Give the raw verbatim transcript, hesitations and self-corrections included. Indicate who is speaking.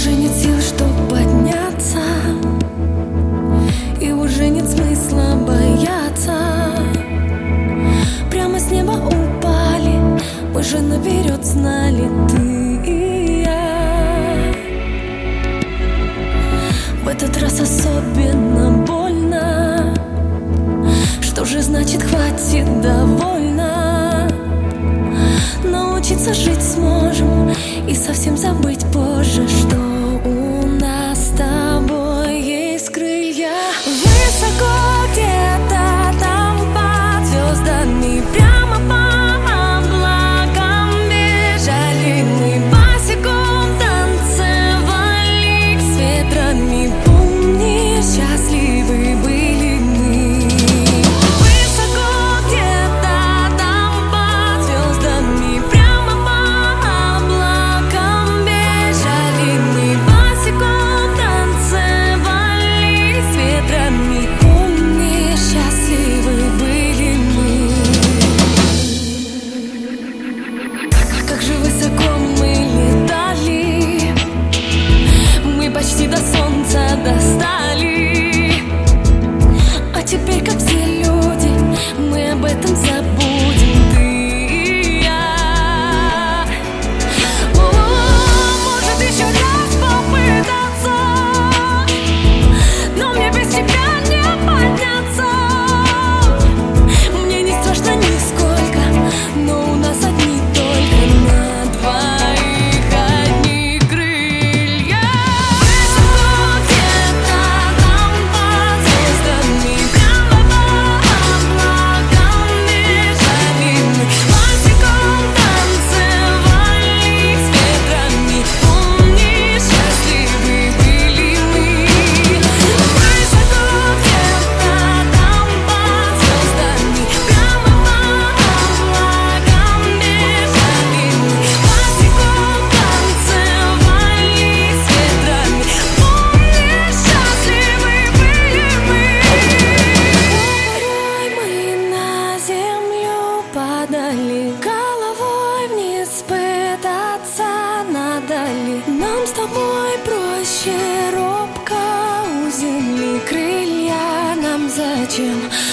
Speaker 1: Уже нет сил, чтоб подняться, и уже нет смысла бояться. Прямо с неба упали, мы же наперед знали, ты и я. В этот раз особенно больно. Что же значит хватит, довольно? Научиться жить сможем и совсем забыть позже, что у нас с тобой есть крылья. Высоко где-то там под звездами, прямо по облакам бежали мы, босиком танцевали с ветрами. Помни, счастливы были мы. Высоко где-то там под звездами, прямо по облакам бежали мы, босиком танцевали с ветрами. Помни, счастливы были мы. Как же высоко мы летали, мы почти до солнца достали. А теперь, как все люди, мы об этом забудем, ты и я. О, может еще раз попытаться, но мне без тебя не подняться. Мне не страшно нисколько, но у нас одни только на двоих одни крылья. Высоко где-то там под звездами, прямо по облакам бежали мы, босиком танцевали с ветрами. Помни, счастливы были мы. Высоко где-то там под звездами, прямо по облакам бежали мы, босиком танцевали с ветрами. Помни, счастливы были мы. Порой мы на землю падали, головой вниз пытаться надо ли. Нам с тобой проще робко у земли, крылья нам зачем?